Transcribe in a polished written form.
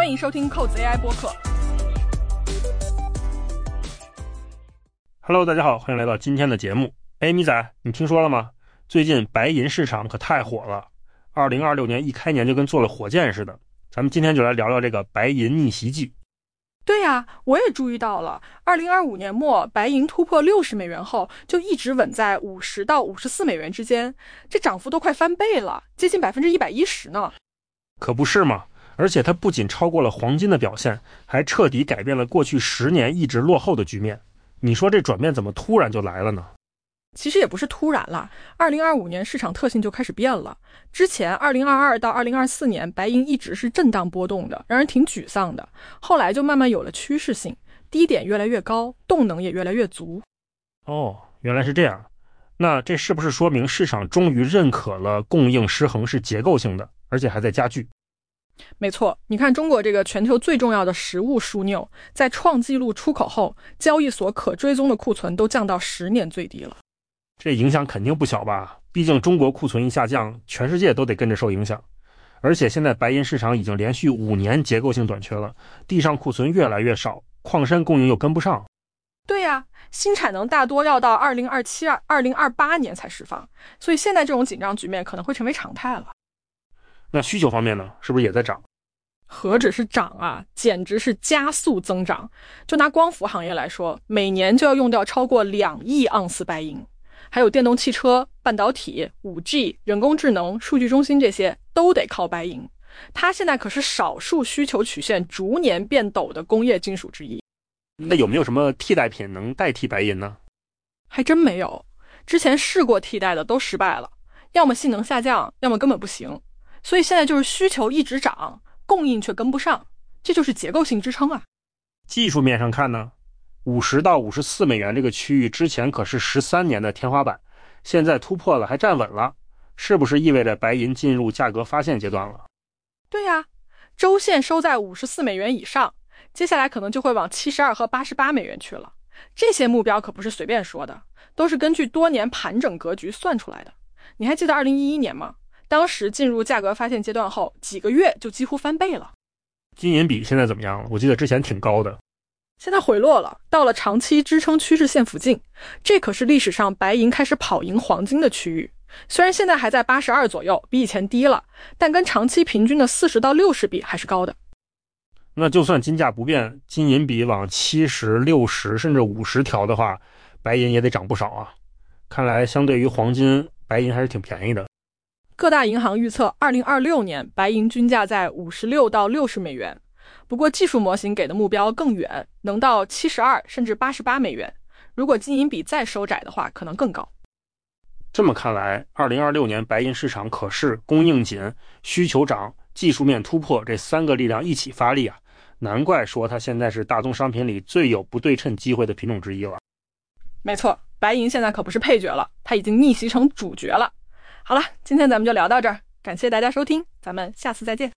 欢迎收听扣子 AI 播客。 Hello， 大家好，欢迎来到今天的节目。米仔，你听说了吗？最近白银市场可太火了，2026年一开年就跟坐了火箭似的。咱们今天就来聊聊这个白银逆袭剧。 对呀，我也注意到了，2025年末白银突破60美元后，就一直稳在50到54美元之间，这涨幅都快翻倍了，接近110%呢。 可不是嘛，而且它不仅超过了黄金的表现，还彻底改变了过去10年一直落后的局面。你说这转变怎么突然就来了呢？ 其实也不是突然了，2025年市场特性就开始变了。之前2022到2024年白银一直是震荡波动的，让人挺沮丧的，后来就慢慢有了趋势性，低点越来越高，动能也越来越足。 哦，原来是这样。那这是不是说明市场终于认可了供应失衡是结构性的，而且还在加剧？ 没错，你看中国这个全球最重要的实物枢纽，在创纪录出口后，交易所可追踪的库存都降到10年最低了。 这影响肯定不小吧，毕竟中国库存一下降，全世界都得跟着受影响。而且现在白银市场已经连续5年结构性短缺了，地上库存越来越少，矿山供应又跟不上。 对呀，新产能大多要到2027、2028年才释放，所以现在这种紧张局面可能会成为常态了。 那需求方面呢，是不是也在涨？ 何止是涨啊，简直是加速增长。就拿光伏行业来说，每年就要用掉超过2亿盎司白银。还有电动汽车、半导体、5G、人工智能、数据中心，这些都得靠白银。它现在可是少数需求曲线逐年变陡的工业金属之一。 那有没有什么替代品能代替白银呢？ 还真没有，之前试过替代的都失败了，要么性能下降，要么根本不行。所以现在就是需求一直涨，供应却跟不上，这就是结构性支撑啊。 技术面上看呢，50到54美元这个区域之前可是13年的天花板，现在突破了，还站稳了，是不是意味着白银进入价格发现阶段了？ 对呀，周线收在54美元以上，接下来可能就会往72和88美元去了。这些目标可不是随便说的，都是根据多年盘整格局算出来的。你还记得2011年吗？当时进入价格发现阶段后，几个月就几乎翻倍了。 金银比现在怎么样了？我记得之前挺高的。 现在回落了，到了长期支撑趋势线附近，这可是历史上白银开始跑赢黄金的区域。虽然现在还在82左右，比以前低了，但跟长期平均的40到60比还是高的。 那就算金价不变，金银比往70、60甚至50调的话，白银也得涨不少啊。看来相对于黄金，白银还是挺便宜的。 各大银行预测2026年白银均价在56到60美元，不过技术模型给的目标更远，能到72甚至88美元。如果金银比再收窄的话，可能更高。 这么看来，2026年白银市场可是供应紧、需求涨、技术面突破这3个力量一起发力啊！难怪说它现在是大宗商品里最有不对称机会的品种之一了。 没错，白银现在可不是配角了，它已经逆袭成主角了。好了，今天咱们就聊到这儿，感谢大家收听，咱们下次再见。